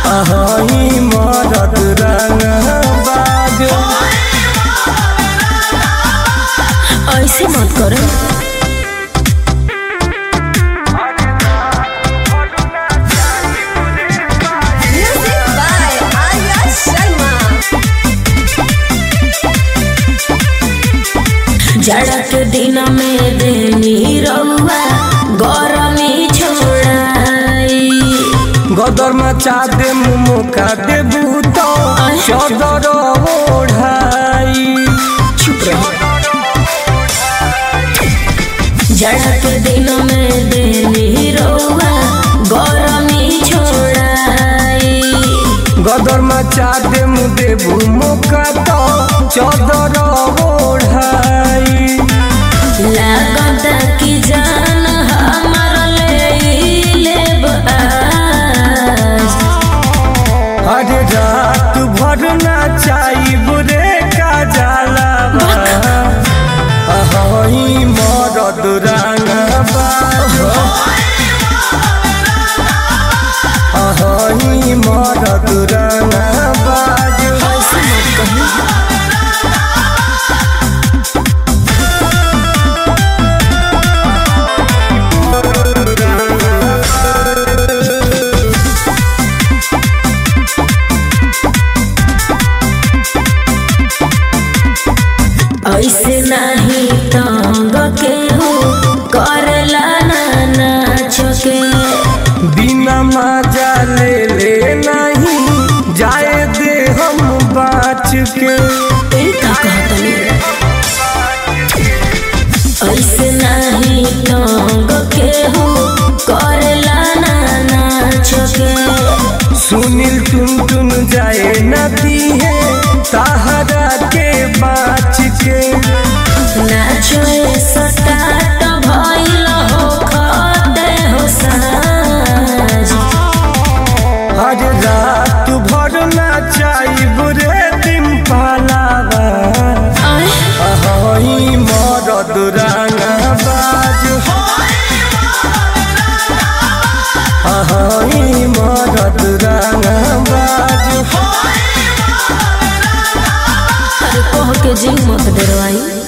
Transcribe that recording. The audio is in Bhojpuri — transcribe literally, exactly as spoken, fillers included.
अहई मरद रंगबाज। ऐसे मत करो। जाड़ा के दिन में देनी रउआ गरमी छोड़ाई। गदर मचा दे मुका देबू तो चदर ओढ़ाई। चुप रहो। जाड़ा के दिन में देनी रउआ गरमी छोड़ाई। गदर मचा दे देबू मुका तो चदर ओढ़ाई। लागता कि जान हमार ले लेब आज। अरे रात भर नाचाइब रे का जाला अहई मरद रंगबाज। अहई मरद रंगबाज। ऐसे मत कही। ऐसे नहीं तंग के हो करला ना नाच के। बिना मजा ले ले नहीं जाए दे हम बाच के। का कहतनी ऐसे नहीं तंग के हो करला ना नाच के। सुनील टुन टुन जाए नदी है ताहरा के बाच के। नाचो स्टार्ट भइल हो खते हो साज। हर रात भर नाचाइब रे डिम्पलावा अहई मरद रंगबाज। अहई मरद रंगबाज। अरे कह के जी मत डरवाई।